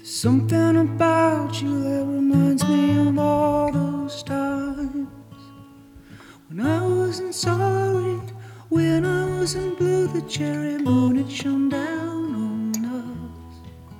Something about you that reminds me of all those times when I wasn't sorry, when I wasn't blue. The cherry moon had shone down on us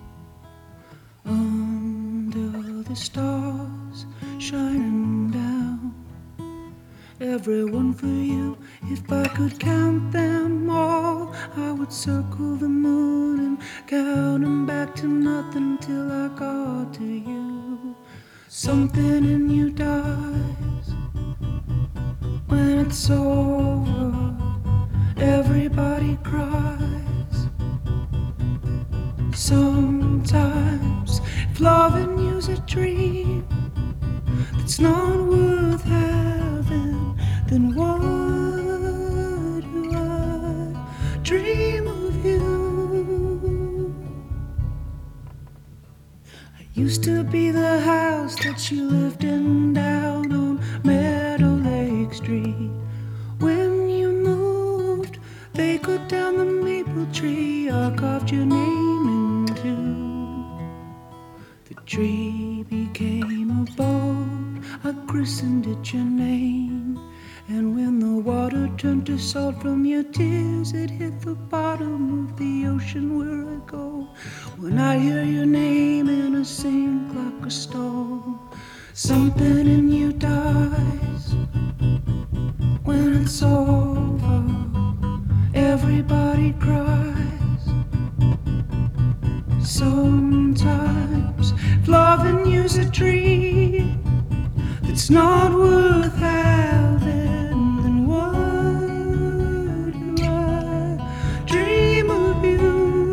under the stars shining down. Everyone for you, if I could count them all, I would circle the moon and count them back to nothing till I got to you. Something in you dies when it's over. Everybody cries. Sometimes if loving you's a dream that's not worth having, then why do I dream of you? I used to be the house that you lived in down on Meadow Lake Street. When you moved, they cut down the maple tree I carved your name into. The tree became a boat, I christened it your name. And when the water turned to salt from your tears, it hit the bottom of the ocean where I go when I hear your name and I sink like a stone. Something in you dies when it's over. Everybody cries. Sometimes if loving you's a dream that's not worth having, then why do I dream of you?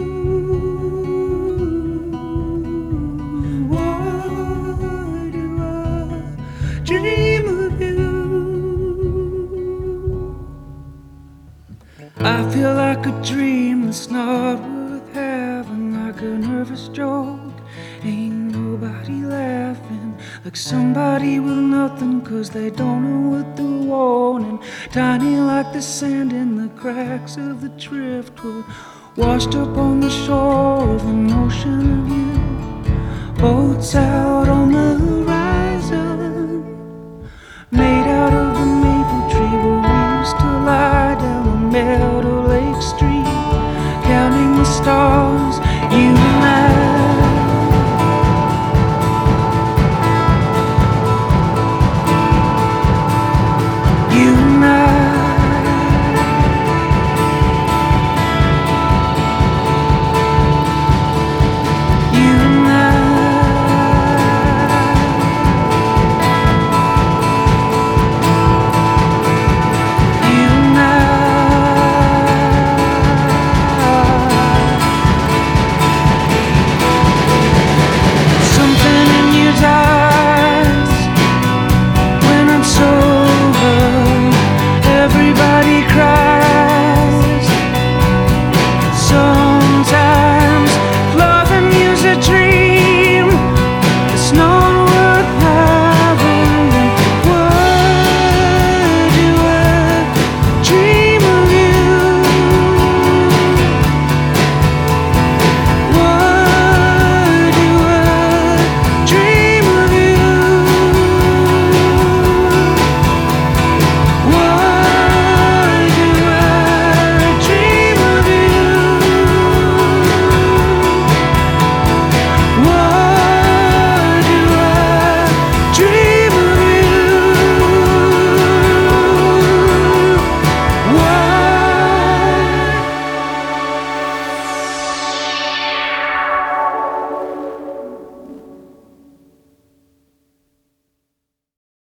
Why do I dream of you? I feel like a dream that's not worth having, like a nervous joke. Ain't nobody laughing, like somebody with nothing, 'cause they don't know what they're wanting. Tiny like the sand in the cracks of the driftwood, washed up on the shore of an ocean of you. Boats out on the